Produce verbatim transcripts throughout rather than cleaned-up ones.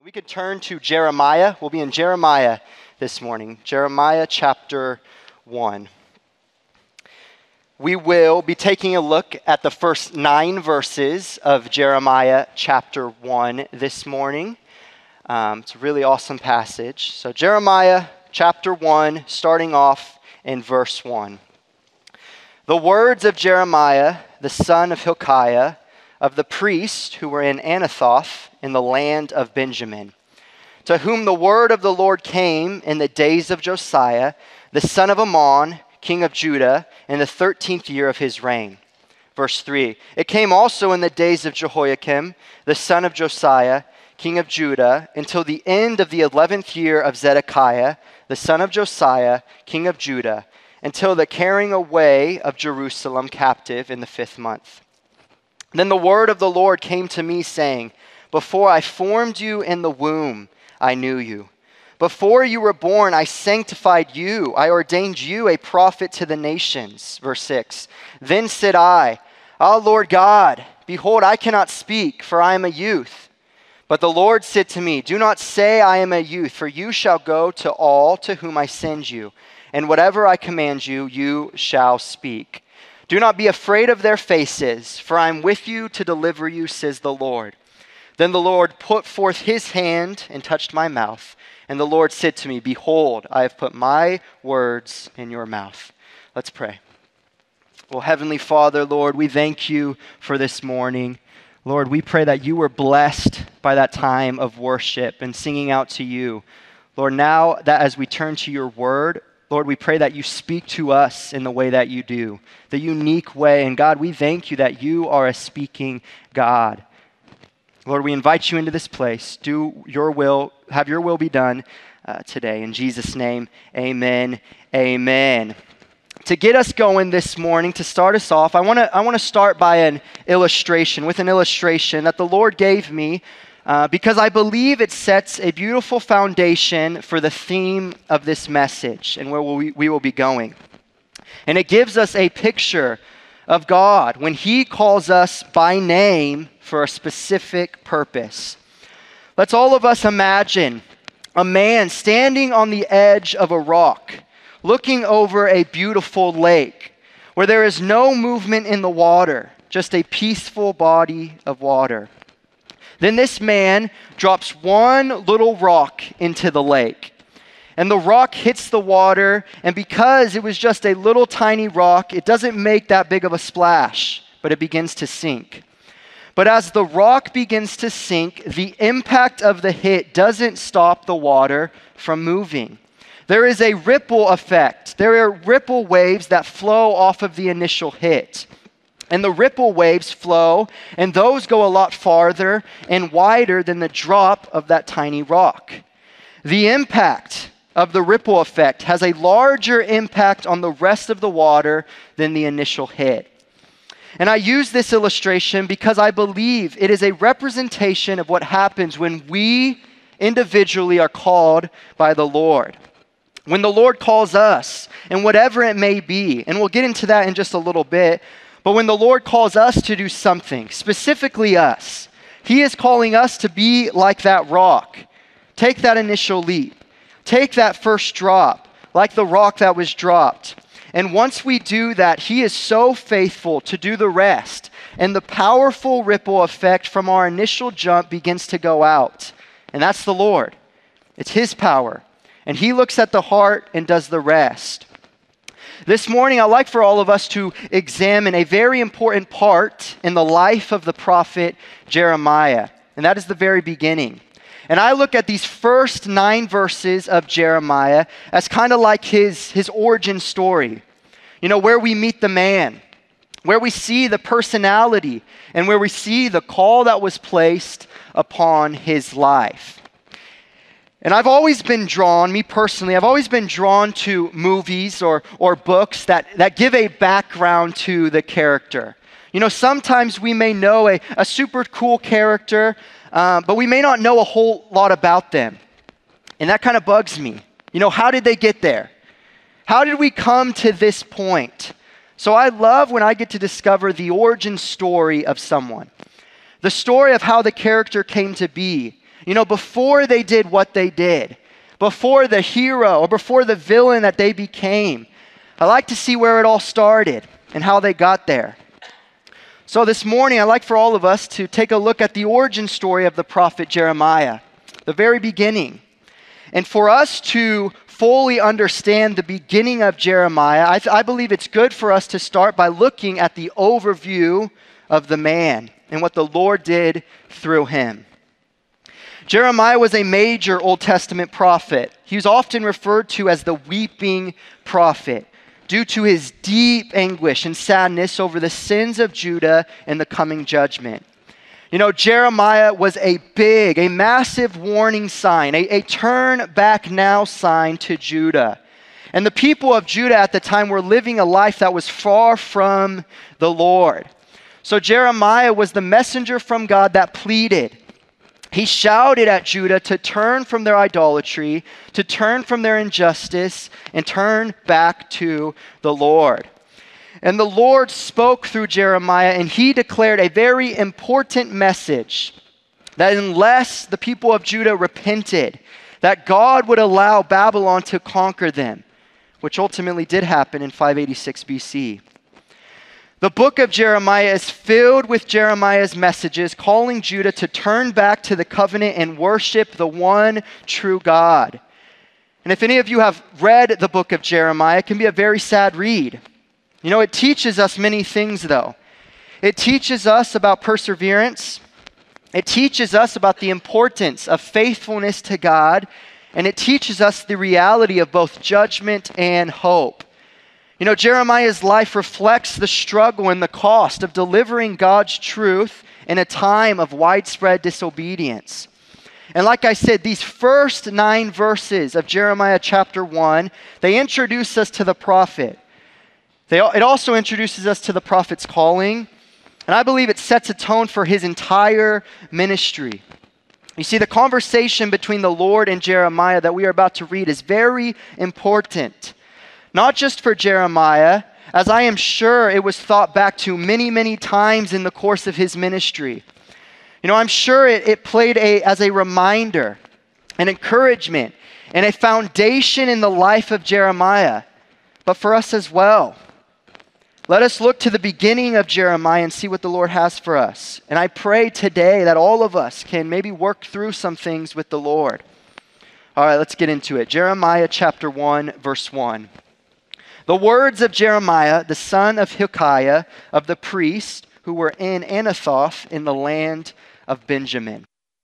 We could turn to Jeremiah. We'll be in Jeremiah this morning. Jeremiah chapter one. We will be taking a look at the first nine verses of Jeremiah chapter one this morning. Um, it's a really awesome passage. So Jeremiah chapter one, starting off in verse one. The words of Jeremiah, the son of Hilkiah, of the priests who were in Anathoth in the land of Benjamin, to whom the word of the Lord came in the days of Josiah, the son of Ammon, king of Judah, in the thirteenth year of his reign. Verse three, it came also in the days of Jehoiakim, the son of Josiah, king of Judah, until the end of the eleventh year of Zedekiah, the son of Josiah, king of Judah, until the carrying away of Jerusalem captive in the fifth month. Then the word of the Lord came to me, saying, before I formed you in the womb, I knew you. Before you were born, I sanctified you. I ordained you a prophet to the nations. Verse six, then said I, Ah, Lord God, behold, I cannot speak, for I am a youth. But the Lord said to me, do not say I am a youth, for you shall go to all to whom I send you, and whatever I command you, you shall speak. Do not be afraid of their faces, for I am with you to deliver you, says the Lord. Then the Lord put forth his hand and touched my mouth. And the Lord said to me, behold, I have put my words in your mouth. Let's pray. Well, Heavenly Father, Lord, we thank you for this morning. Lord, we pray that you were blessed by that time of worship and singing out to you. Lord, now that as we turn to your word, Lord, we pray that you speak to us in the way that you do, the unique way. And God, we thank you that you are a speaking God. Lord, we invite you into this place. Do your will, have your will be done uh, today. In Jesus' name, amen, amen. To get us going this morning, to start us off, I want to I want to start by an illustration, with an illustration that the Lord gave me uh, because I believe it sets a beautiful foundation for the theme of this message and where we, we will be going. And it gives us a picture of God when he calls us by name for a specific purpose. Let's all of us imagine a man standing on the edge of a rock, looking over a beautiful lake where there is no movement in the water, just a peaceful body of water. Then this man drops one little rock into the lake. And the rock hits the water, and because it was just a little tiny rock, it doesn't make that big of a splash, but it begins to sink. But as the rock begins to sink, the impact of the hit doesn't stop the water from moving. There is a ripple effect. There are ripple waves that flow off of the initial hit. And the ripple waves flow, and those go a lot farther and wider than the drop of that tiny rock. The impact of the ripple effect has a larger impact on the rest of the water than the initial hit. And I use this illustration because I believe it is a representation of what happens when we individually are called by the Lord. When the Lord calls us, and whatever it may be, and we'll get into that in just a little bit, but when the Lord calls us to do something, specifically us, he is calling us to be like that rock. Take that initial leap. Take that first drop, like the rock that was dropped. And once we do that, he is so faithful to do the rest. And the powerful ripple effect from our initial jump begins to go out. And that's the Lord. It's his power. And he looks at the heart and does the rest. This morning, I'd like for all of us to examine a very important part in the life of the prophet Jeremiah. And that is the very beginning. And I look at these first nine verses of Jeremiah as kind of like his, his origin story. You know, where we meet the man, where we see the personality, and where we see the call that was placed upon his life. And I've always been drawn, me personally, I've always been drawn to movies or, or books that, that give a background to the character. You know, sometimes we may know a, a super cool character, Um, but we may not know a whole lot about them. And that kind of bugs me. You know, how did they get there? How did we come to this point? So I love when I get to discover the origin story of someone. The story of how the character came to be. You know, before they did what they did, before the hero or before the villain that they became. I like to see where it all started and how they got there. So this morning, I'd like for all of us to take a look at the origin story of the prophet Jeremiah, the very beginning. And for us to fully understand the beginning of Jeremiah, I, th- I believe it's good for us to start by looking at the overview of the man and what the Lord did through him. Jeremiah was a major Old Testament prophet. He was often referred to as the weeping prophet due to his deep anguish and sadness over the sins of Judah and the coming judgment. You know, Jeremiah was a big, a massive warning sign, a, a turn back now sign to Judah. And the people of Judah at the time were living a life that was far from the Lord. So Jeremiah was the messenger from God that pleaded. He shouted at Judah to turn from their idolatry, to turn from their injustice, and turn back to the Lord. And the Lord spoke through Jeremiah, and he declared a very important message that unless the people of Judah repented, that God would allow Babylon to conquer them, which ultimately did happen in five eighty-six B C. The book of Jeremiah is filled with Jeremiah's messages calling Judah to turn back to the covenant and worship the one true God. And if any of you have read the book of Jeremiah, it can be a very sad read. You know, it teaches us many things, though. It teaches us about perseverance. It teaches us about the importance of faithfulness to God. And it teaches us the reality of both judgment and hope. You know, Jeremiah's life reflects the struggle and the cost of delivering God's truth in a time of widespread disobedience. And like I said, these first nine verses of Jeremiah chapter one, they introduce us to the prophet. They, it also introduces us to the prophet's calling. And I believe it sets a tone for his entire ministry. You see, the conversation between the Lord and Jeremiah that we are about to read is very important. Not just for Jeremiah, as I am sure it was thought back to many, many times in the course of his ministry. You know, I'm sure it, it played a, as a reminder, an encouragement, and a foundation in the life of Jeremiah, but for us as well. Let us look to the beginning of Jeremiah and see what the Lord has for us. And I pray today that all of us can maybe work through some things with the Lord. All right, let's get into it. Jeremiah chapter one, verse one. The words of Jeremiah, the son of Hilkiah, of the priest, who were in Anathoth in the land of Benjamin.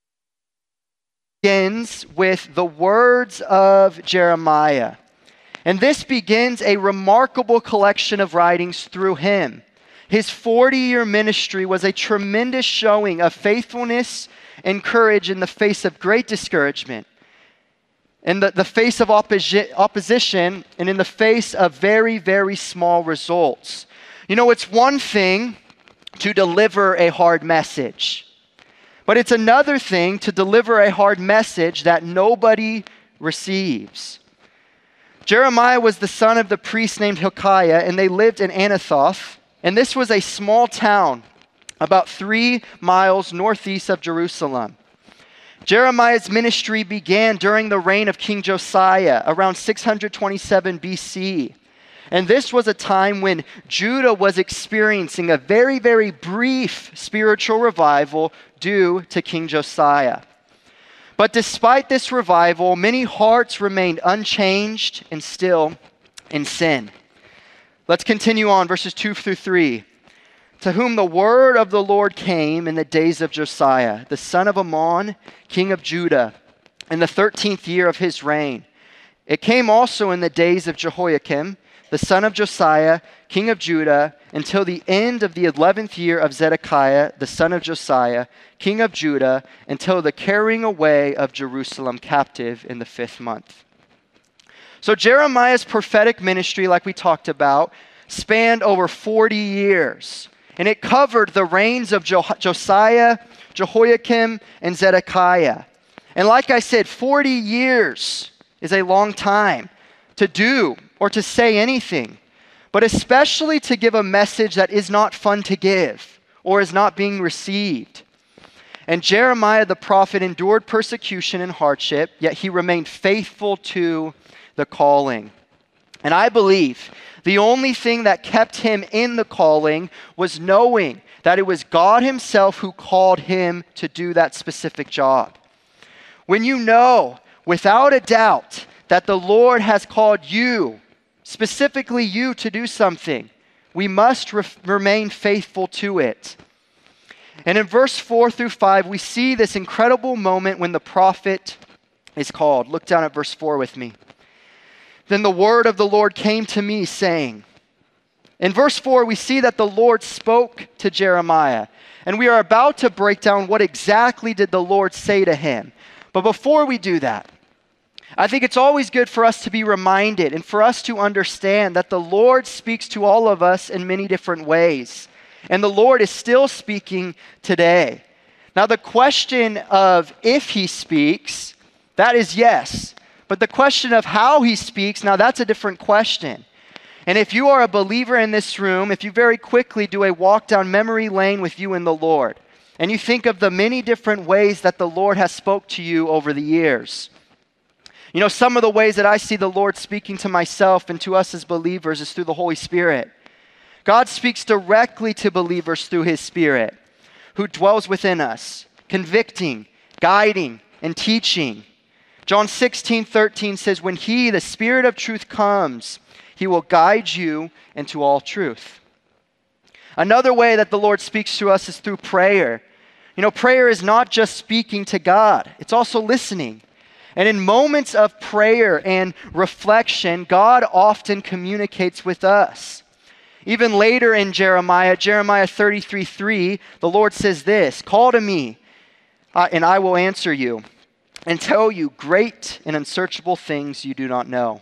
Begins with the words of Jeremiah. And this begins a remarkable collection of writings through him. His forty-year ministry was a tremendous showing of faithfulness and courage in the face of great discouragement, in the, the face of opposi- opposition, and in the face of very, very small results. You know, it's one thing to deliver a hard message, but it's another thing to deliver a hard message that nobody receives. Jeremiah was the son of the priest named Hilkiah, and they lived in Anathoth. And this was a small town about three miles northeast of Jerusalem. Jeremiah's ministry began during the reign of King Josiah around six hundred twenty-seven B C. And this was a time when Judah was experiencing a very, very brief spiritual revival due to King Josiah. But despite this revival, many hearts remained unchanged and still in sin. Let's continue on, verses two through three. To whom the word of the Lord came in the days of Josiah, the son of Ammon, king of Judah, in the thirteenth year of his reign. It came also in the days of Jehoiakim, the son of Josiah, king of Judah, until the end of the eleventh year of Zedekiah, the son of Josiah, king of Judah, until the carrying away of Jerusalem captive in the fifth month. So Jeremiah's prophetic ministry, like we talked about, spanned over forty years. And it covered the reigns of Jo- Josiah, Jehoiakim, and Zedekiah. And like I said, forty years is a long time to do or to say anything, but especially to give a message that is not fun to give or is not being received. And Jeremiah the prophet endured persecution and hardship, yet he remained faithful to the calling. And I believe the only thing that kept him in the calling was knowing that it was God himself who called him to do that specific job. When you know without a doubt that the Lord has called you, specifically you, to do something, we must re- remain faithful to it. And in verse four through five, we see this incredible moment when the prophet is called. Look down at verse four with me. Then the word of the Lord came to me, saying. In verse four, we see that the Lord spoke to Jeremiah. And we are about to break down what exactly did the Lord say to him. But before we do that, I think it's always good for us to be reminded and for us to understand that the Lord speaks to all of us in many different ways. And the Lord is still speaking today. Now, the question of if he speaks, that is yes. But the question of how he speaks, now that's a different question. And if you are a believer in this room, if you very quickly do a walk down memory lane with you and the Lord, and you think of the many different ways that the Lord has spoke to you over the years. You know, some of the ways that I see the Lord speaking to myself and to us as believers is through the Holy Spirit. God speaks directly to believers through his Spirit, who dwells within us, convicting, guiding, and teaching. John sixteen thirteen says, when he, the Spirit of truth, comes, he will guide you into all truth. Another way that the Lord speaks to us is through prayer. You know, prayer is not just speaking to God, it's also listening. And in moments of prayer and reflection, God often communicates with us. Even later in Jeremiah, Jeremiah thirty-three three, the Lord says this, call to me, uh, and I will answer you, and tell you great and unsearchable things you do not know.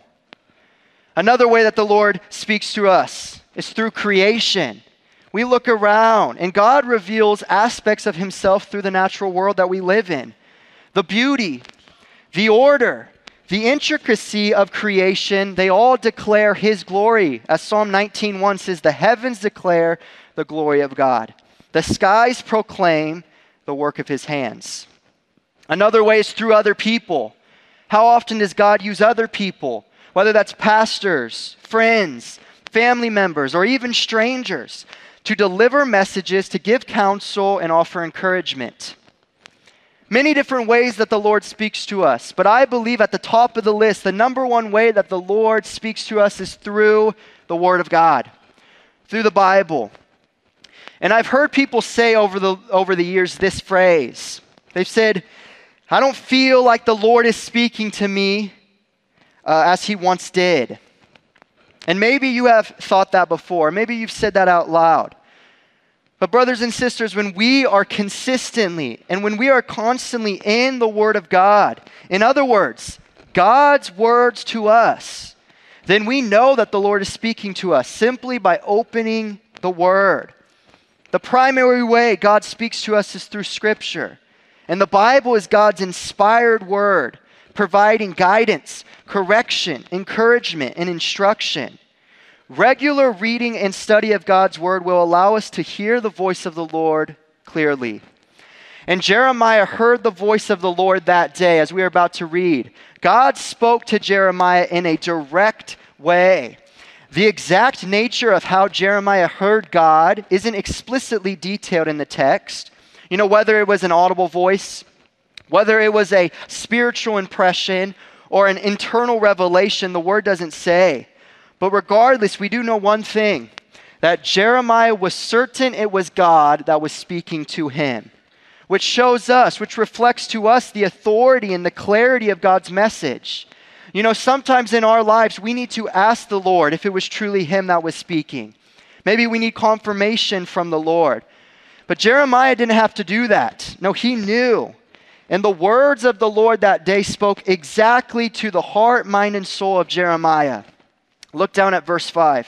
Another way that the Lord speaks to us is through creation. We look around, and God reveals aspects of himself through the natural world that we live in. The beauty, the order, the intricacy of creation, they all declare his glory. As Psalm nineteen one says, the heavens declare the glory of God. The skies proclaim the work of his hands. Another way is through other people. How often does God use other people, whether that's pastors, friends, family members, or even strangers, to deliver messages, to give counsel, and offer encouragement? Many different ways that the Lord speaks to us, but I believe at the top of the list, the number one way that the Lord speaks to us is through the Word of God, through the Bible. And I've heard people say over the, over the years this phrase. They've said, I don't feel like the Lord is speaking to me uh, as he once did. And maybe you have thought that before. Maybe you've said that out loud. But brothers and sisters, when we are consistently and when we are constantly in the Word of God, in other words, God's words to us, then we know that the Lord is speaking to us simply by opening the Word. The primary way God speaks to us is through Scripture. And the Bible is God's inspired Word, providing guidance, correction, encouragement, and instruction. Regular reading and study of God's Word will allow us to hear the voice of the Lord clearly. And Jeremiah heard the voice of the Lord that day, as we are about to read. God spoke to Jeremiah in a direct way. The exact nature of how Jeremiah heard God isn't explicitly detailed in the text. You know, whether it was an audible voice, whether it was a spiritual impression, or an internal revelation, the Word doesn't say. But regardless, we do know one thing, that Jeremiah was certain it was God that was speaking to him, which shows us, which reflects to us the authority and the clarity of God's message. You know, sometimes in our lives, we need to ask the Lord if it was truly him that was speaking. Maybe we need confirmation from the Lord. But Jeremiah didn't have to do that. No, he knew. And the words of the Lord that day spoke exactly to the heart, mind, and soul of Jeremiah. Look down at verse five.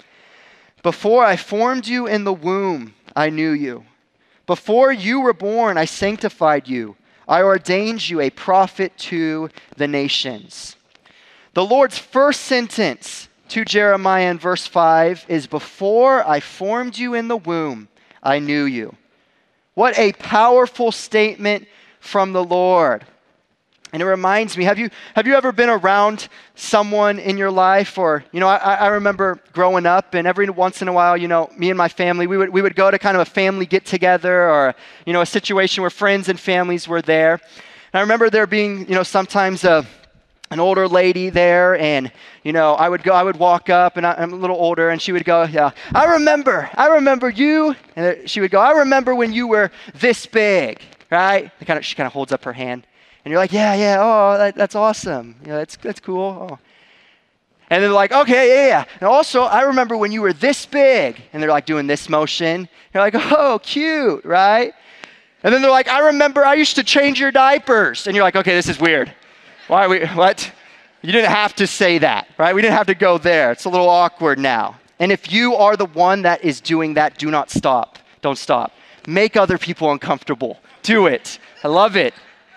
Before I formed you in the womb, I knew you. Before you were born, I sanctified you. I ordained you a prophet to the nations. The Lord's first sentence to Jeremiah in verse five is, before I formed you in the womb, I knew you. What a powerful statement from the Lord. And it reminds me, have you have you ever been around someone in your life? Or, you know, I, I remember growing up, and every once in a while, you know, me and my family, we would we would go to kind of a family get-together, or, you know, a situation where friends and families were there. And I remember there being, you know, sometimes a an older lady there, and, you know, I would go, I would walk up, and I, I'm a little older, and she would go, yeah, I remember, I remember you, and she would go, I remember when you were this big, right? Kind of, she kind of holds up her hand, and you're like, yeah, yeah, oh, that, that's awesome, yeah, that's that's cool. Oh. And they're like, okay, yeah, yeah. And also, I remember when you were this big, and they're like doing this motion. You're like, oh, cute, right? And then they're like, I remember I used to change your diapers, and you're like, okay, this is weird. Why are we, what? You didn't have to say that, right? We didn't have to go there. It's a little awkward now. And if you are the one that is doing that, do not stop. Don't stop. Make other people uncomfortable. Do it. I love it.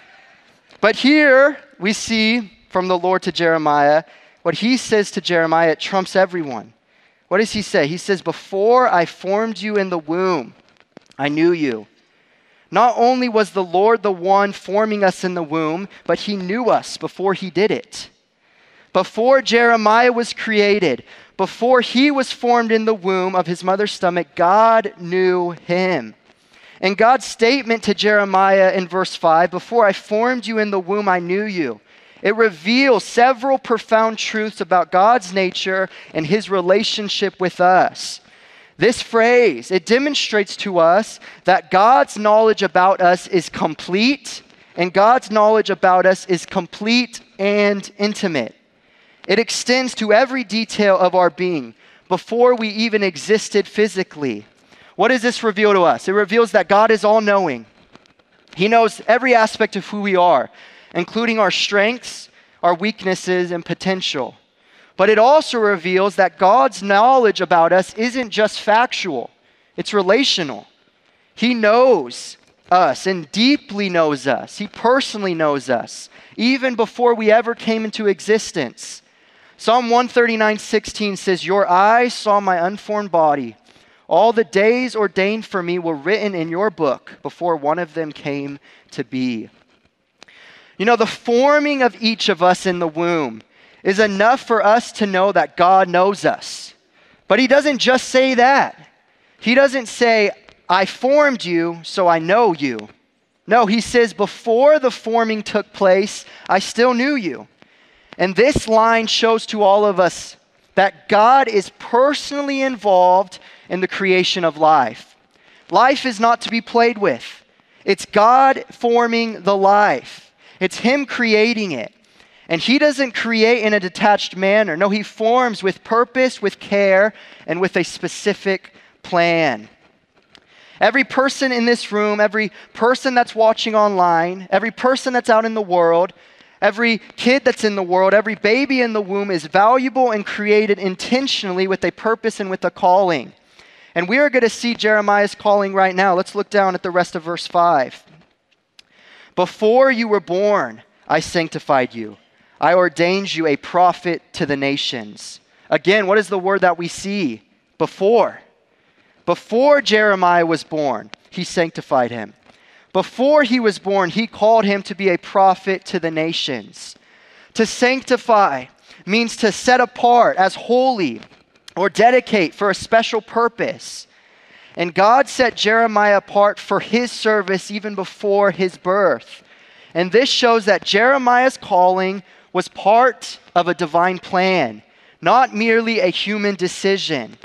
But here we see from the Lord to Jeremiah, what he says to Jeremiah, it trumps everyone. What does he say? He says, before I formed you in the womb, I knew you. Not only was the Lord the one forming us in the womb, but he knew us before he did it. Before Jeremiah was created, before he was formed in the womb of his mother's stomach, God knew him. And God's statement to Jeremiah in verse five, before I formed you in the womb, I knew you. It reveals several profound truths about God's nature and his relationship with us. This phrase, it demonstrates to us that God's knowledge about us is complete, and God's knowledge about us is complete and intimate. It extends to every detail of our being before we even existed physically. What does this reveal to us? It reveals that God is all-knowing. He knows every aspect of who we are, including our strengths, our weaknesses, and potential. But it also reveals that God's knowledge about us isn't just factual, it's relational. He knows us and deeply knows us. He personally knows us, even before we ever came into existence. Psalm one thirty-nine sixteen says, your eyes saw my unformed body. All the days ordained for me were written in your book before one of them came to be. You know, the forming of each of us in the womb is enough for us to know that God knows us. But he doesn't just say that. He doesn't say, I formed you, so I know you. No, he says, before the forming took place, I still knew you. And this line shows to all of us that God is personally involved in the creation of life. Life is not to be played with. It's God forming the life. It's him creating it. And he doesn't create in a detached manner. No, he forms with purpose, with care, and with a specific plan. Every person in this room, every person that's watching online, every person that's out in the world, every kid that's in the world, every baby in the womb is valuable and created intentionally with a purpose and with a calling. And we are going to see Jeremiah's calling right now. Let's look down at the rest of verse five. Before you were born, I sanctified you. I ordained you a prophet to the nations. Again, what is the word that we see? Before. Before Jeremiah was born, he sanctified him. Before he was born, he called him to be a prophet to the nations. To sanctify means to set apart as holy or dedicate for a special purpose. And God set Jeremiah apart for his service even before his birth. And this shows that Jeremiah's calling was part of a divine plan, not merely a human decision.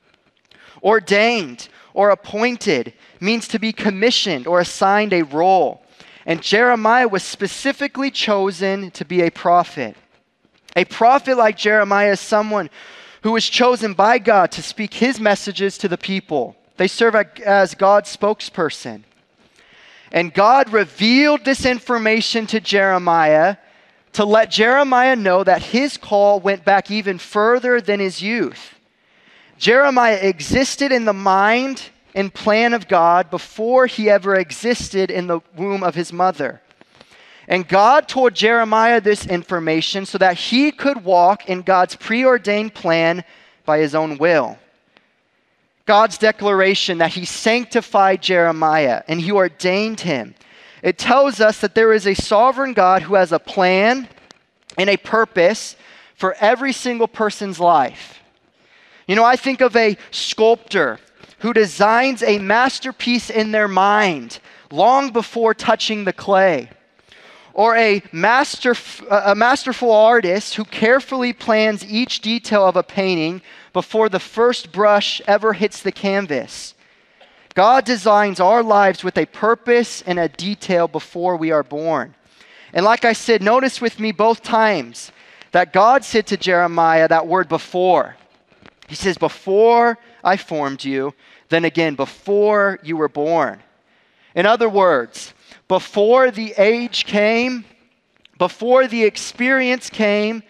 Ordained or appointed means to be commissioned or assigned a role. And Jeremiah was specifically chosen to be a prophet. A prophet like Jeremiah is someone who was chosen by God to speak his messages to the people. They serve as God's spokesperson. And God revealed this information to Jeremiah to let Jeremiah know that his call went back even further than his youth. Jeremiah existed in the mind and plan of God before he ever existed in the womb of his mother. And God told Jeremiah this information so that he could walk in God's preordained plan by his own will. God's declaration that he sanctified Jeremiah and he ordained him, it tells us that there is a sovereign God who has a plan and a purpose for every single person's life. You know, I think of a sculptor who designs a masterpiece in their mind long before touching the clay. Or a, master, a masterful artist who carefully plans each detail of a painting before the first brush ever hits the canvas. God designs our lives with a purpose and a detail before we are born. And like I said, notice with me both times that God said to Jeremiah that word before. He says, before I formed you, then again, before you were born. In other words, before the age came, before the experience came,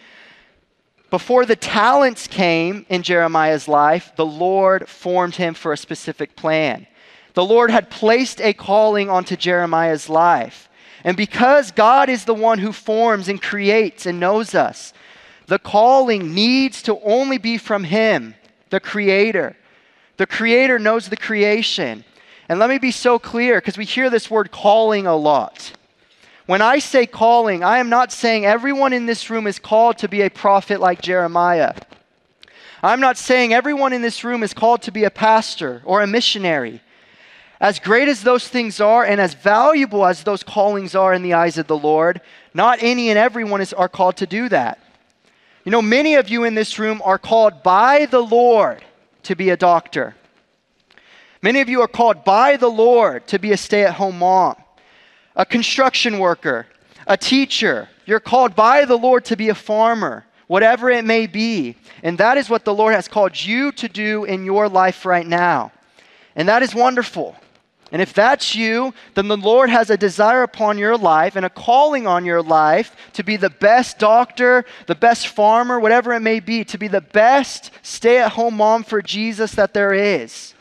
before the talents came in Jeremiah's life, the Lord formed him for a specific plan. The Lord had placed a calling onto Jeremiah's life. And because God is the one who forms and creates and knows us, the calling needs to only be from him, the Creator. The Creator knows the creation. And let me be so clear, because we hear this word calling a lot. When I say calling, I am not saying everyone in this room is called to be a prophet like Jeremiah. I'm not saying everyone in this room is called to be a pastor or a missionary. As great as those things are and as valuable as those callings are in the eyes of the Lord, not any and everyone is, are called to do that. You know, many of you in this room are called by the Lord to be a doctor. Many of you are called by the Lord to be a stay-at-home mom, a construction worker, a teacher. You're called by the Lord to be a farmer, whatever it may be. And that is what the Lord has called you to do in your life right now. And that is wonderful. And if that's you, then the Lord has a desire upon your life and a calling on your life to be the best doctor, the best farmer, whatever it may be, to be the best stay-at-home mom for Jesus that there is.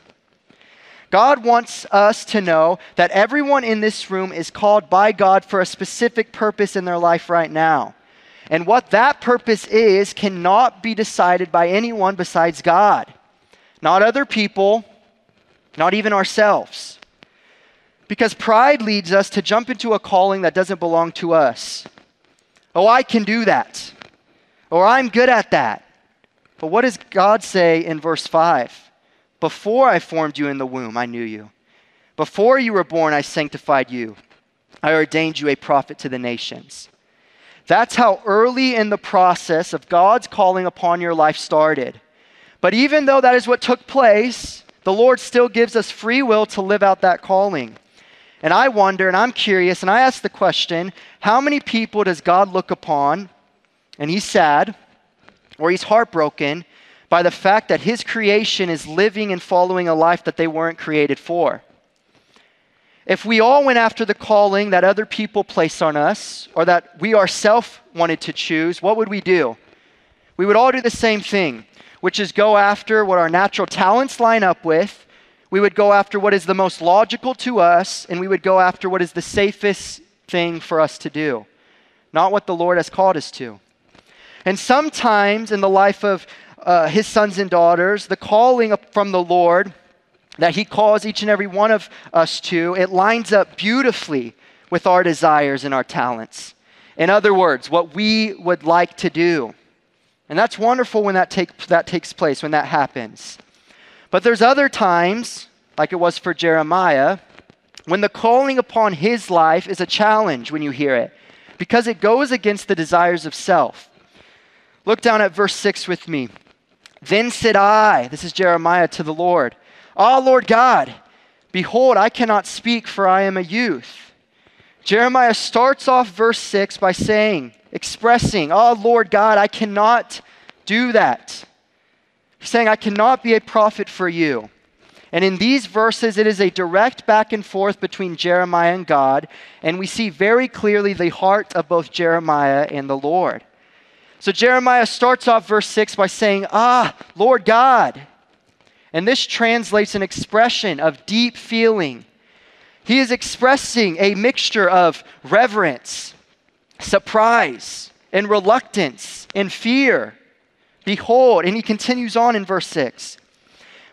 God wants us to know that everyone in this room is called by God for a specific purpose in their life right now. And what that purpose is cannot be decided by anyone besides God. Not other people, not even ourselves. Because pride leads us to jump into a calling that doesn't belong to us. Oh, I can do that. Or I'm good at that. But what does God say in verse five? Before I formed you in the womb, I knew you. Before you were born, I sanctified you. I ordained you a prophet to the nations. That's how early in the process of God's calling upon your life started. But even though that is what took place, the Lord still gives us free will to live out that calling. And I wonder, and I'm curious, and I ask the question, how many people does God look upon, and he's sad, or he's heartbroken, by the fact that his creation is living and following a life that they weren't created for? If we all went after the calling that other people place on us, or that we ourselves wanted to choose, what would we do? We would all do the same thing, which is go after what our natural talents line up with. We would go after what is the most logical to us, and we would go after what is the safest thing for us to do, not what the Lord has called us to. And sometimes in the life of uh, his sons and daughters, the calling from the Lord that he calls each and every one of us to, it lines up beautifully with our desires and our talents. In other words, what we would like to do. And that's wonderful when that, take, that takes place, when that happens. But there's other times, like it was for Jeremiah, when the calling upon his life is a challenge when you hear it, because it goes against the desires of self. Look down at verse six with me. Then said I, this is Jeremiah to the Lord, Ah, Lord God, behold, I cannot speak, for I am a youth. Jeremiah starts off verse six by saying, expressing, Ah, Lord God, I cannot do that. He's saying, I cannot be a prophet for you. And in these verses, it is a direct back and forth between Jeremiah and God, and we see very clearly the heart of both Jeremiah and the Lord. So Jeremiah starts off verse six by saying, Ah, Lord God. And this translates an expression of deep feeling. He is expressing a mixture of reverence, surprise, and reluctance, and fear. Behold, and he continues on in verse six.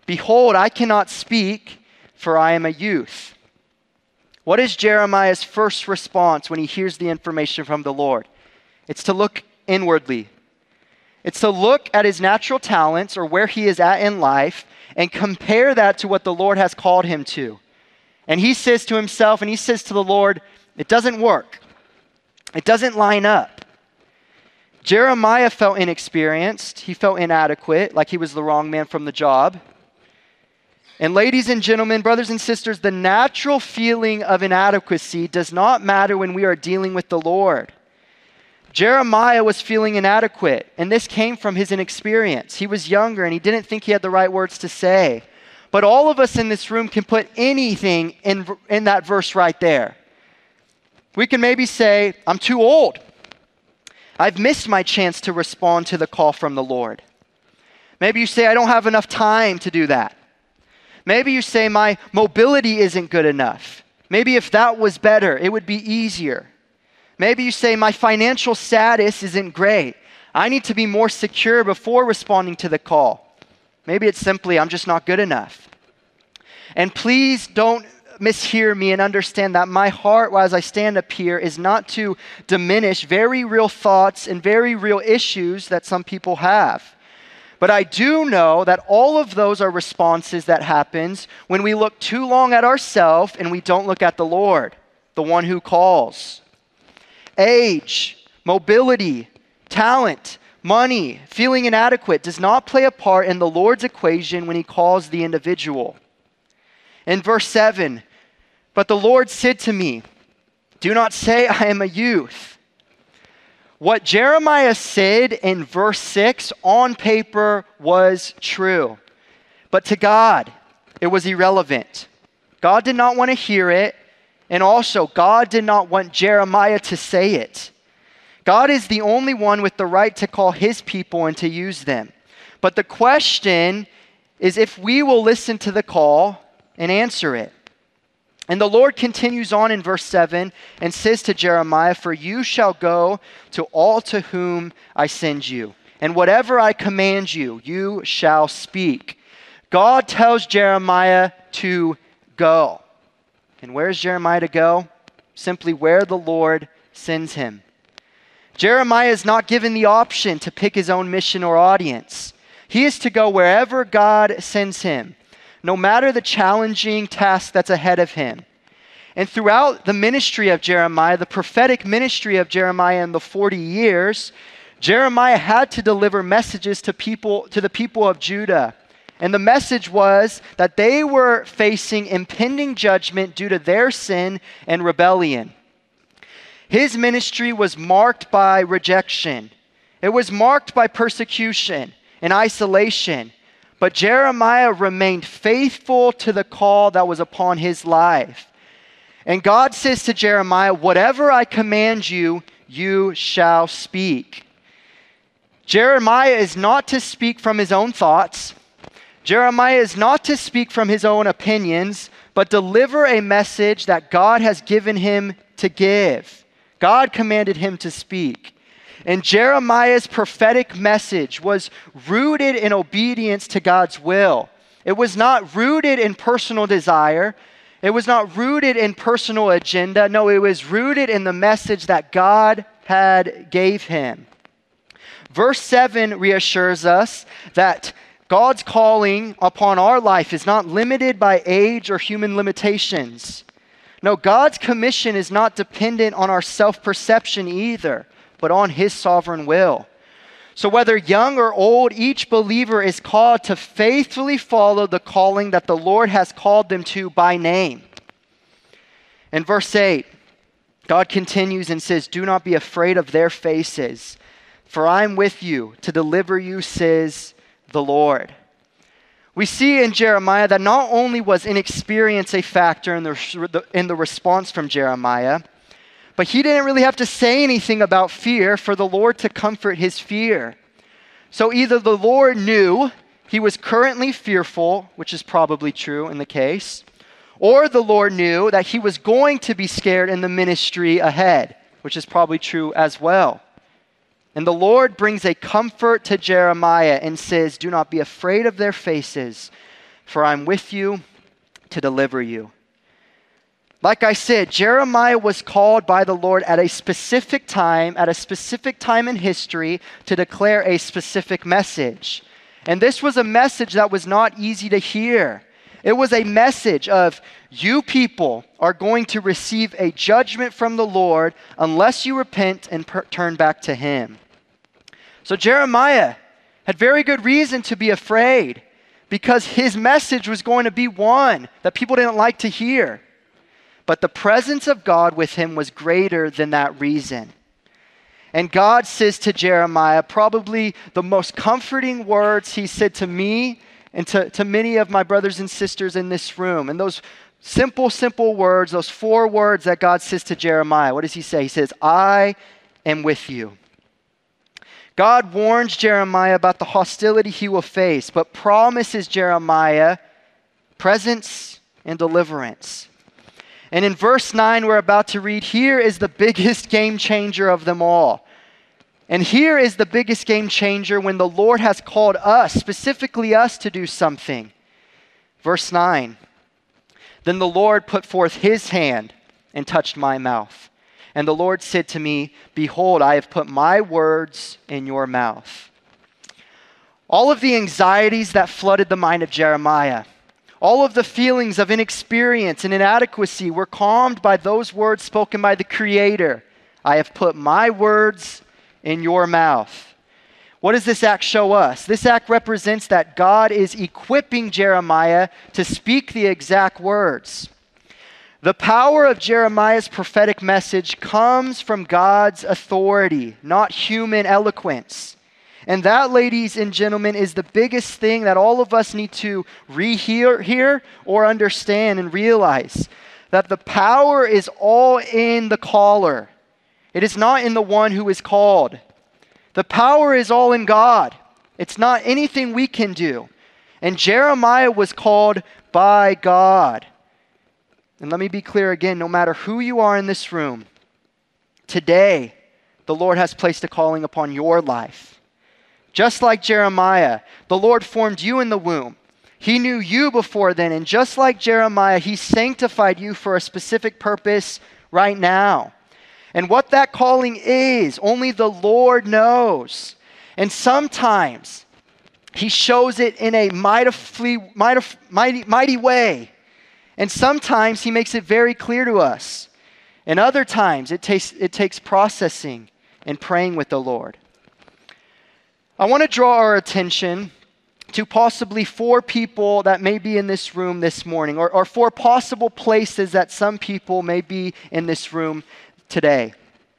Behold, I cannot speak, for I am a youth." What is Jeremiah's first response when he hears the information from the Lord? It's to look inwardly. It's to look at his natural talents or where he is at in life and compare that to what the Lord has called him to. And he says to himself and he says to the Lord, it doesn't work. It doesn't line up. Jeremiah felt inexperienced. He felt inadequate, like he was the wrong man from the job. And ladies and gentlemen, brothers and sisters, the natural feeling of inadequacy does not matter when we are dealing with the Lord. Jeremiah was feeling inadequate, and this came from his inexperience. He was younger, and he didn't think he had the right words to say. But all of us in this room can put anything in, in that verse right there. We can maybe say, I'm too old. I've missed my chance to respond to the call from the Lord. Maybe you say, I don't have enough time to do that. Maybe you say, my mobility isn't good enough. Maybe if that was better, it would be easier. Maybe you say, my financial status isn't great. I need to be more secure before responding to the call. Maybe it's simply, I'm just not good enough. And please don't mishear me and understand that my heart, as I stand up here, is not to diminish very real thoughts and very real issues that some people have. But I do know that all of those are responses that happens when we look too long at ourselves and we don't look at the Lord, the one who calls. Age, mobility, talent, money, feeling inadequate does not play a part in the Lord's equation when he calls the individual. In verse seven, but the Lord said to me, do not say I am a youth. What Jeremiah said in verse six on paper was true, but to God, it was irrelevant. God did not want to hear it. And also, God did not want Jeremiah to say it. God is the only one with the right to call his people and to use them. But the question is if we will listen to the call and answer it. And the Lord continues on in verse seven and says to Jeremiah, for you shall go to all to whom I send you, and whatever I command you, you shall speak. God tells Jeremiah to go. And where is Jeremiah to go? Simply where the Lord sends him. Jeremiah is not given the option to pick his own mission or audience. He is to go wherever God sends him, no matter the challenging task that's ahead of him. And throughout the ministry of Jeremiah, the prophetic ministry of Jeremiah in the forty years, Jeremiah had to deliver messages to people, to the people of Judah. And the message was that they were facing impending judgment due to their sin and rebellion. His ministry was marked by rejection. It was marked by persecution and isolation. But Jeremiah remained faithful to the call that was upon his life. And God says to Jeremiah, whatever I command you, you shall speak. Jeremiah is not to speak from his own thoughts. Jeremiah is not to speak from his own opinions, but deliver a message that God has given him to give. God commanded him to speak. And Jeremiah's prophetic message was rooted in obedience to God's will. It was not rooted in personal desire. It was not rooted in personal agenda. No, it was rooted in the message that God had gave him. Verse seven reassures us that God's calling upon our life is not limited by age or human limitations. No, God's commission is not dependent on our self-perception either, but on his sovereign will. So whether young or old, each believer is called to faithfully follow the calling that the Lord has called them to by name. In verse eight, God continues and says, do not be afraid of their faces, for I am with you to deliver you, says the Lord. We see in Jeremiah that not only was inexperience a factor in the, in the response from Jeremiah, but he didn't really have to say anything about fear for the Lord to comfort his fear. So either the Lord knew he was currently fearful, which is probably true in the case, or the Lord knew that he was going to be scared in the ministry ahead, which is probably true as well. And the Lord brings a comfort to Jeremiah and says, do not be afraid of their faces, for I'm with you to deliver you. Like I said, Jeremiah was called by the Lord at a specific time, at a specific time in history, to declare a specific message. And this was a message that was not easy to hear. It was a message of, you people are going to receive a judgment from the Lord unless you repent and per- turn back to him. So Jeremiah had very good reason to be afraid, because his message was going to be one that people didn't like to hear. But the presence of God with him was greater than that reason. And God says to Jeremiah, probably the most comforting words he said to me and to, to many of my brothers and sisters in this room. And those simple, simple words, those four words that God says to Jeremiah, what does he say? He says, I am with you. God warns Jeremiah about the hostility he will face, but promises Jeremiah presence and deliverance. And in verse nine, we're about to read, here is the biggest game changer of them all. And here is the biggest game changer when the Lord has called us, specifically us, to do something. Verse nine, then the Lord put forth his hand and touched my mouth. And the Lord said to me, behold, I have put my words in your mouth. All of the anxieties that flooded the mind of Jeremiah, all of the feelings of inexperience and inadequacy were calmed by those words spoken by the Creator. I have put my words in your mouth. What does this act show us? This act represents that God is equipping Jeremiah to speak the exact words. The power of Jeremiah's prophetic message comes from God's authority, not human eloquence. And that, ladies and gentlemen, is the biggest thing that all of us need to rehear hear or understand and realize. That the power is all in the caller. It is not in the one who is called. The power is all in God. It's not anything we can do. And Jeremiah was called by God. And let me be clear again, no matter who you are in this room, today the Lord has placed a calling upon your life. Just like Jeremiah, the Lord formed you in the womb. He knew you before then, and just like Jeremiah, he sanctified you for a specific purpose right now. And what that calling is, only the Lord knows. And sometimes he shows it in a mighty, mighty, mighty way. And sometimes he makes it very clear to us. And other times it takes, it takes processing and praying with the Lord. I want to draw our attention to possibly four people that may be in this room this morning, or, or four possible places that some people may be in this room today.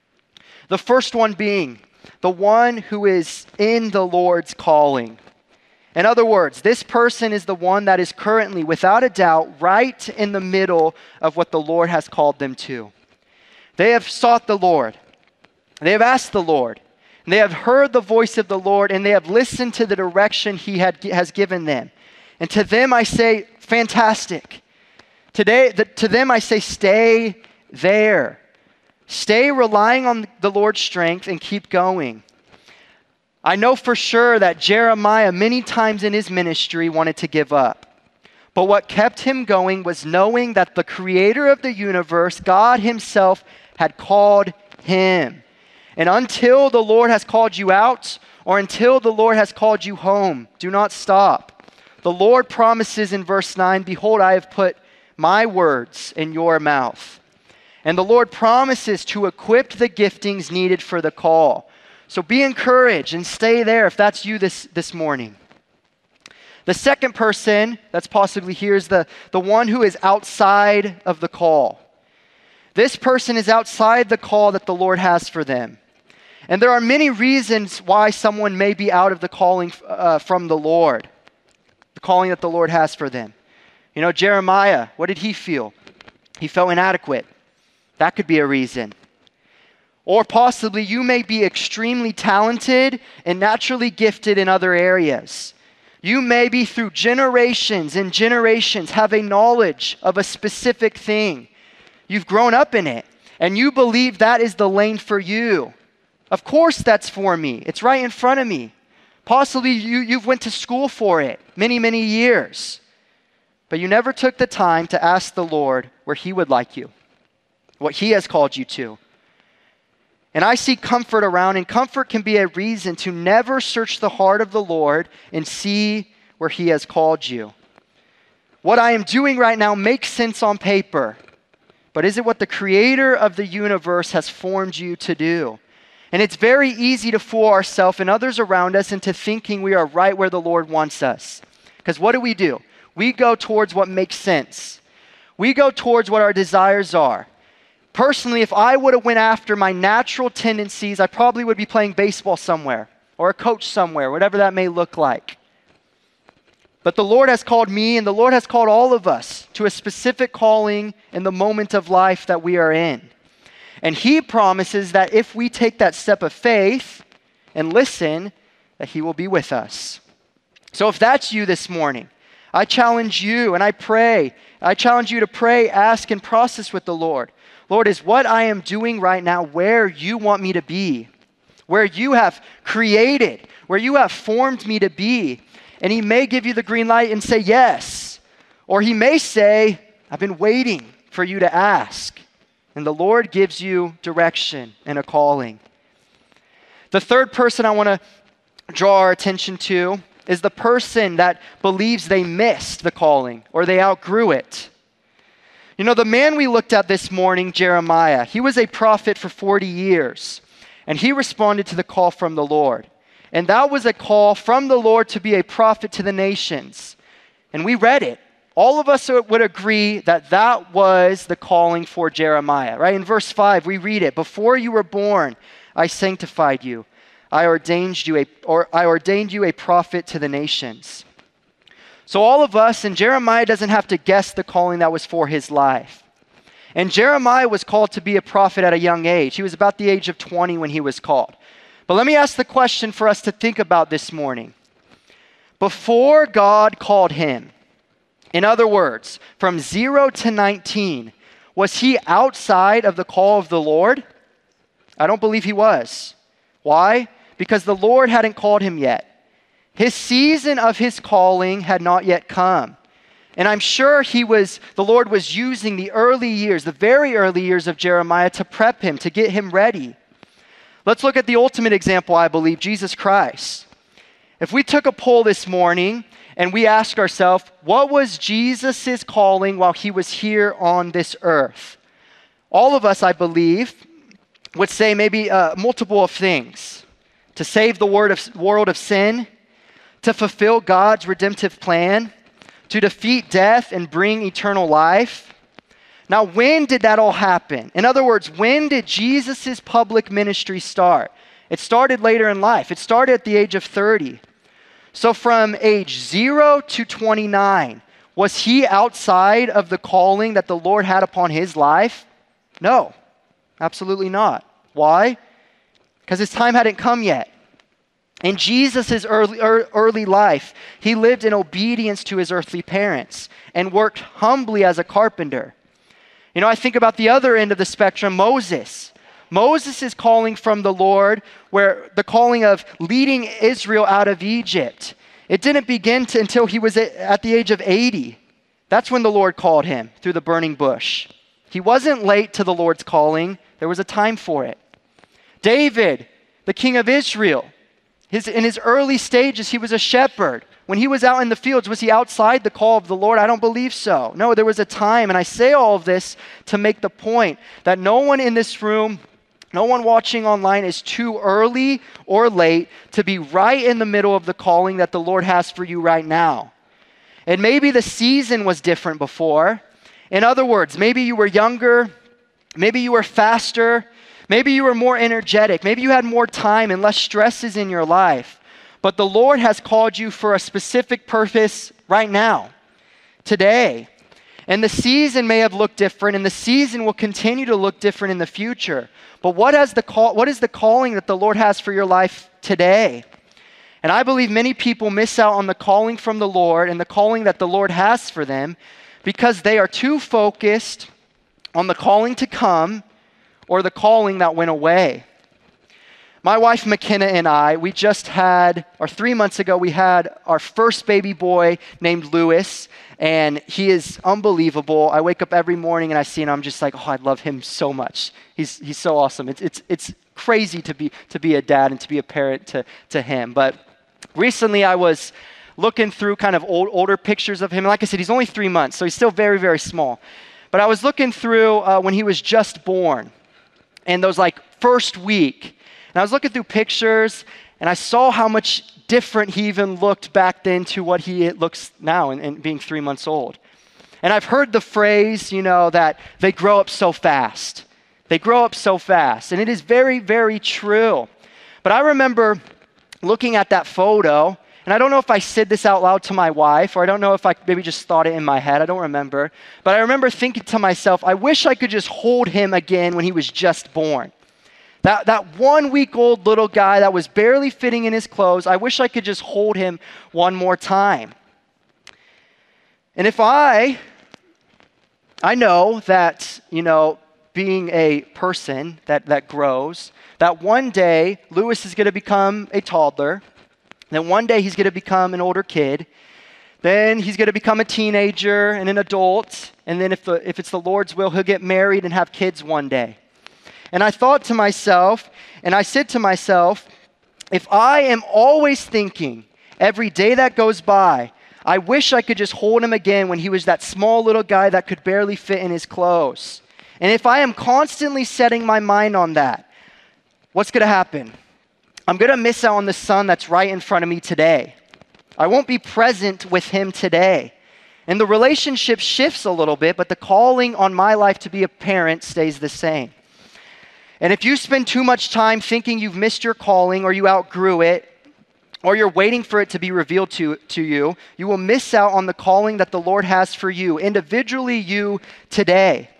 The first one being the one who is in the Lord's calling. In other words, this person is the one that is currently, without a doubt, right in the middle of what the Lord has called them to. They have sought the Lord. They have asked the Lord. And they have heard the voice of the Lord, and they have listened to the direction He had, has given them. And to them I say, fantastic. Today, the, to them I say, stay there. Stay relying on the Lord's strength and keep going. I know for sure that Jeremiah many times in his ministry wanted to give up. But what kept him going was knowing that the Creator of the universe, God Himself, had called him. And until the Lord has called you out, or until the Lord has called you home, do not stop. The Lord promises in verse nine, behold, I have put my words in your mouth. And the Lord promises to equip the giftings needed for the call. So be encouraged and stay there if that's you this, this morning. The second person that's possibly here is the, the one who is outside of the call. This person is outside the call that the Lord has for them. And there are many reasons why someone may be out of the calling uh, from the Lord, the calling that the Lord has for them. You know, Jeremiah, what did he feel? He felt inadequate. That could be a reason. Or possibly you may be extremely talented and naturally gifted in other areas. You may be through generations and generations have a knowledge of a specific thing. You've grown up in it and you believe that is the lane for you. Of course that's for me. It's right in front of me. Possibly you, you've went to school for it many, many years. but you never took the time to ask the Lord where he would like you, what he has called you to. And I see comfort around, and comfort can be a reason to never search the heart of the Lord and see where he has called you. What I am doing right now makes sense on paper, but is it what the creator of the universe has formed you to do? And it's very easy to fool ourselves and others around us into thinking we are right where the Lord wants us. Because what do we do? We go towards what makes sense. We go towards what our desires are. Personally, if I would have went after my natural tendencies, I probably would be playing baseball somewhere or a coach somewhere, whatever that may look like. But the Lord has called me, and the Lord has called all of us to a specific calling in the moment of life that we are in. And he promises that if we take that step of faith and listen, that he will be with us. So if that's you this morning, I challenge you and I pray, I challenge you to pray, ask, and process with the Lord. Lord, is what I am doing right now where you want me to be? Where you have created, where you have formed me to be? And he may give you the green light and say yes. Or he may say, I've been waiting for you to ask. And the Lord gives you direction and a calling. The third person I want to draw our attention to is the person that believes they missed the calling or they outgrew it. You know, the man we looked at this morning, Jeremiah, he was a prophet for forty years, and he responded to the call from the Lord. And that was a call from the Lord to be a prophet to the nations. And we read it. All of us would agree that that was the calling for Jeremiah, right? In verse five, we read it. Before you were born, I sanctified you. I ordained you a, or I ordained you a prophet to the nations. So all of us, and Jeremiah doesn't have to guess the calling that was for his life. And Jeremiah was called to be a prophet at a young age. He was about the age of twenty when he was called. But let me ask the question for us to think about this morning. Before God called him, in other words, from zero to nineteen, was he outside of the call of the Lord? I don't believe he was. Why? Because the Lord hadn't called him yet. His season of his calling had not yet come. And I'm sure he was, the Lord was using the early years, the very early years of Jeremiah to prep him, to get him ready. Let's look at the ultimate example, I believe, Jesus Christ. If we took a poll this morning and we asked ourselves, what was Jesus' calling while he was here on this earth? All of us, I believe, would say maybe uh, multiple of things. To save the world of, world of sin, to fulfill God's redemptive plan, to defeat death and bring eternal life. Now, when did that all happen? In other words, when did Jesus' public ministry start? It started later in life. It started at the age of thirty. So from age zero to twenty-nine, was he outside of the calling that the Lord had upon his life? No, absolutely not. Why? Because his time hadn't come yet. In Jesus' early, early life, he lived in obedience to his earthly parents and worked humbly as a carpenter. You know, I think about the other end of the spectrum, Moses. Moses is calling from the Lord, where the calling of leading Israel out of Egypt. It didn't begin to, until he was at, at the age of eighty. That's when the Lord called him through the burning bush. He wasn't late to the Lord's calling. There was a time for it. David, the king of Israel, his, in his early stages, he was a shepherd. When he was out in the fields, was he outside the call of the Lord? I don't believe so. No, there was a time, and I say all of this to make the point that no one in this room, no one watching online is too early or late to be right in the middle of the calling that the Lord has for you right now. And maybe the season was different before. In other words, maybe you were younger, maybe you were faster, maybe you were more energetic, maybe you had more time and less stresses in your life. But the Lord has called you for a specific purpose right now, today. And the season may have looked different, and the season will continue to look different in the future. But what has the call, what is the calling that the Lord has for your life today? And I believe many people miss out on the calling from the Lord and the calling that the Lord has for them because they are too focused on the calling to come or the calling that went away. My wife McKenna and I, we just had, or three months ago, we had our first baby boy named Lewis, and he is unbelievable. I wake up every morning and I see him, I'm just like, oh, I love him so much. He's he's so awesome. It's it's it's crazy to be to be a dad and to be a parent to to him. But recently I was looking through kind of old, older pictures of him. And like I said, he's only three months, so he's still very, very small. But I was looking through uh, when he was just born, and those like first week. And I was looking through pictures, and I saw how much different he even looked back then to what he looks now and, and being three months old. And I've heard the phrase, you know, that they grow up so fast. They grow up so fast. And it is very, very true. But I remember looking at that photo, and I don't know if I said this out loud to my wife, or I don't know if I maybe just thought it in my head. I don't remember. But I remember thinking to myself, I wish I could just hold him again when he was just born. That, that one-week-old little guy that was barely fitting in his clothes, I wish I could just hold him one more time. And if I, I know that, you know, being a person that, that grows, that one day Lewis is going to become a toddler, then one day he's going to become an older kid, then he's going to become a teenager and an adult, and then if the, if it's the Lord's will, he'll get married and have kids one day. And I thought to myself, and I said to myself, if I am always thinking every day that goes by, I wish I could just hold him again when he was that small little guy that could barely fit in his clothes. And if I am constantly setting my mind on that, what's going to happen? I'm going to miss out on the son that's right in front of me today. I won't be present with him today. And the relationship shifts a little bit, but the calling on my life to be a parent stays the same. And if you spend too much time thinking you've missed your calling or you outgrew it, or you're waiting for it to be revealed to, to you, you will miss out on the calling that the Lord has for you, individually you today.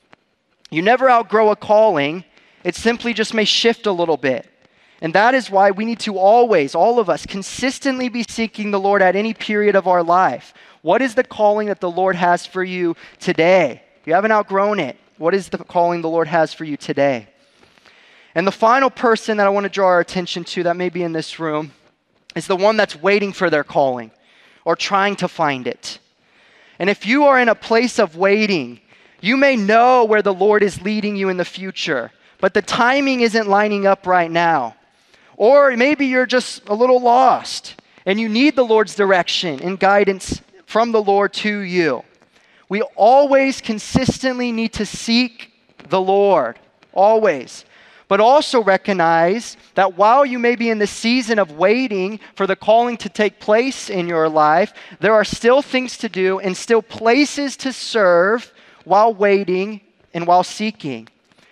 You never outgrow a calling. It simply just may shift a little bit. And that is why we need to always, all of us, consistently be seeking the Lord at any period of our life. What is the calling that the Lord has for you today? If you haven't outgrown it, what is the calling the Lord has for you today? And the final person that I want to draw our attention to that may be in this room is the one that's waiting for their calling or trying to find it. And if you are in a place of waiting, you may know where the Lord is leading you in the future, but the timing isn't lining up right now. Or maybe you're just a little lost and you need the Lord's direction and guidance from the Lord to you. We always consistently need to seek the Lord, always. But also recognize that while you may be in the season of waiting for the calling to take place in your life, there are still things to do and still places to serve while waiting and while seeking.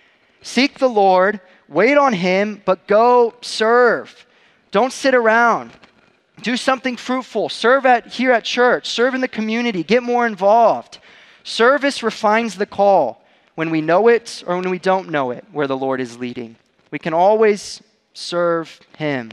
Seek the Lord, wait on Him, but go serve. Don't sit around. Do something fruitful. Serve at here at church. Serve in the community. Get more involved. Service refines the call. When we know it or when we don't know it, where the Lord is leading. We can always serve Him.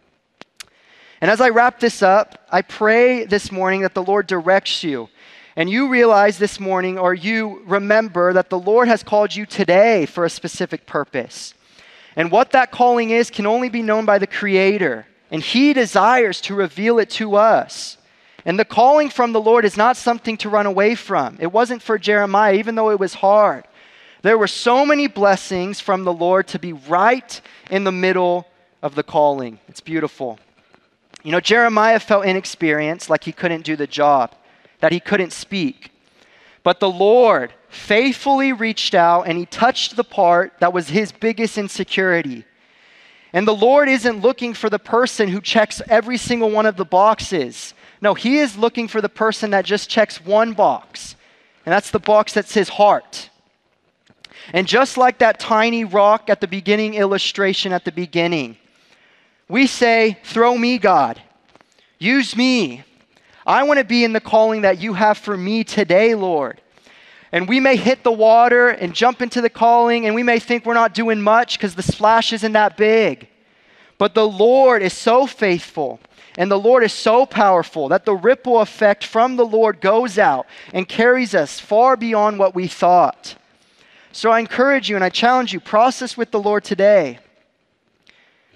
And as I wrap this up, I pray this morning that the Lord directs you. And you realize this morning, or you remember that the Lord has called you today for a specific purpose. And what that calling is can only be known by the Creator. And He desires to reveal it to us. And the calling from the Lord is not something to run away from. It wasn't for Jeremiah, even though it was hard. There were so many blessings from the Lord to be right in the middle of the calling. It's beautiful. You know, Jeremiah felt inexperienced, like he couldn't do the job, that he couldn't speak. But the Lord faithfully reached out and He touched the part that was his biggest insecurity. And the Lord isn't looking for the person who checks every single one of the boxes. No, He is looking for the person that just checks one box. And that's the box that says heart. And just like that tiny rock at the beginning illustration at the beginning, we say, throw me, God. Use me. I want to be in the calling that you have for me today, Lord. And we may hit the water and jump into the calling, and we may think we're not doing much because the splash isn't that big. But the Lord is so faithful, and the Lord is so powerful that the ripple effect from the Lord goes out and carries us far beyond what we thought. So I encourage you and I challenge you, process with the Lord today.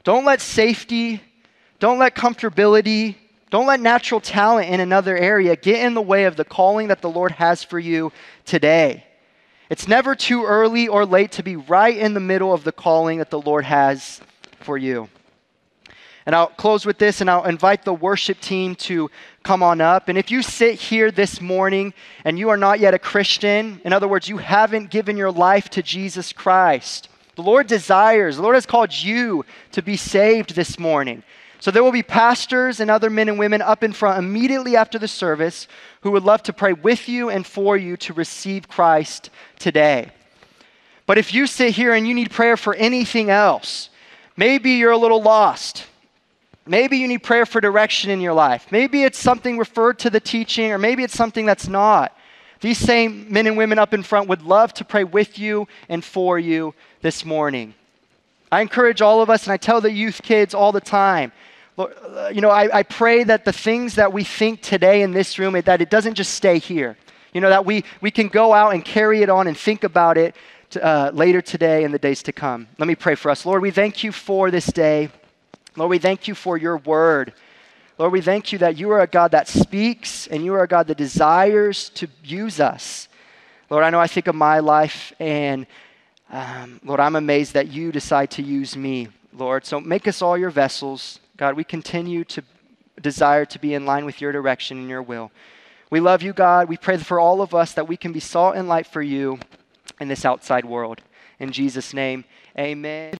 Don't let safety, don't let comfortability, don't let natural talent in another area get in the way of the calling that the Lord has for you today. It's never too early or late to be right in the middle of the calling that the Lord has for you. And I'll close with this, and I'll invite the worship team to come on up. And if you sit here this morning and you are not yet a Christian, in other words, you haven't given your life to Jesus Christ, the Lord desires, the Lord has called you to be saved this morning. So there will be pastors and other men and women up in front immediately after the service who would love to pray with you and for you to receive Christ today. But if you sit here and you need prayer for anything else, maybe you're a little lost. Maybe you need prayer for direction in your life. Maybe it's something referred to the teaching, or maybe it's something that's not. These same men and women up in front would love to pray with you and for you this morning. I encourage all of us, and I tell the youth kids all the time, you know, I, I pray that the things that we think today in this room, that it doesn't just stay here. You know, that we, we can go out and carry it on and think about it to, uh, later today and the days to come. Let me pray for us. Lord, we thank you for this day. Lord, we thank you for your word. Lord, we thank you that you are a God that speaks and you are a God that desires to use us. Lord, I know I think of my life, and um, Lord, I'm amazed that you decide to use me, Lord. So make us all your vessels. God, we continue to desire to be in line with your direction and your will. We love you, God. We pray for all of us that we can be salt and light for you in this outside world. In Jesus' name, amen.